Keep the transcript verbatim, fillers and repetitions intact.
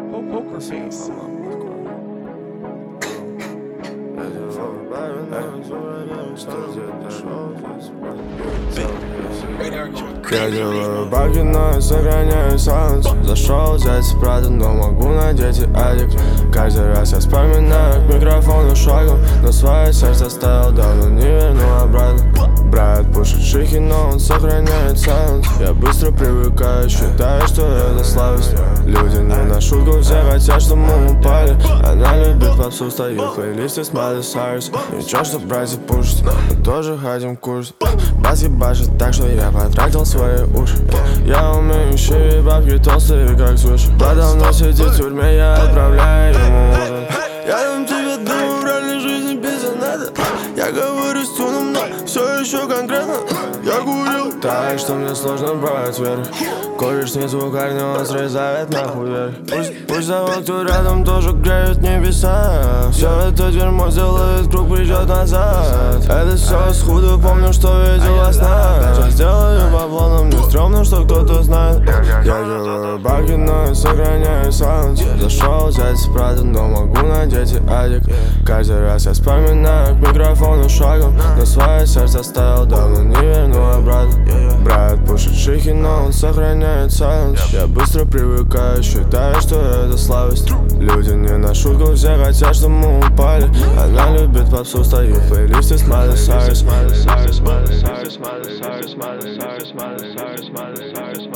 Poker face. Я делаю баги, но я сохраняю саланс. Зашел взять Прада, но могу надеть и адик. Каждый раз я вспоминаю к микрофону шагом, но свое сердце оставил давно, не верну обратно. Брат пушит шихи, но он сохраняет саланс. Я быстро привыкаю, считаю, что это слабость. Люди не на шутку, все хотят, чтобы мы упали. Она любит попсу, стоит в плейлисте с Майли Сайрус. Ничего, что братья пушат, мы тоже хотим курс. Бас ебашит так, что я потратил свои уши. Я умею щи, бабки толстые, как суши. Давно сидит в тюрьме, я отправляю ему ужин. Я дам тебе дым в реальной жизни без инета. Я говорю с тюном, но все еще конкретно. Я курил так, что мне сложно брать вверх. Куришь не звукарь, но он срезает нахуй вверх. Пусть, пусть завод, кто рядом, тоже греют небеса. Все это дерьмо сделает круг, придет назад. Это все сходу, помню, что видел во снах. Сейчас сделаю бабло, но мне стрёмно, что кто-то знает. Я делаю баги, но я сохраняю саланс. Зашел взять Прада, но могу надеть и адик. Каждый раз я вспоминаю к микрофону шагом, но свое сердце оставил давно, не верну обратно. Брат пушит шихи, но он сохраняет саланс. Я быстро привыкаю, считаю, что это слабость. Люди не на шутку, все хотят, чтобы мы упали. Она любит попсу, стоит в плейлисте с Майли Сайрус.